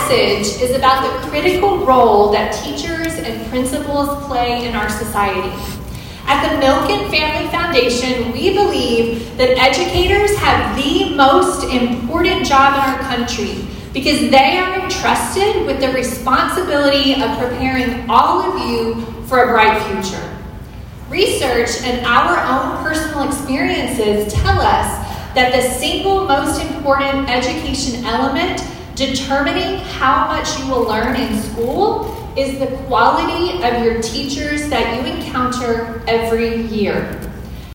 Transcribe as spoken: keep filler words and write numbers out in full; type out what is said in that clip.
message is about the critical role that teachers and principals play in our society. At the Milken Family Foundation, we believe that educators have the most important job in our country because they are entrusted with the responsibility of preparing all of you for a bright future. Research and our own personal experiences tell us that the single most important education element determining how much you will learn in school is the quality of your teachers that you encounter every year.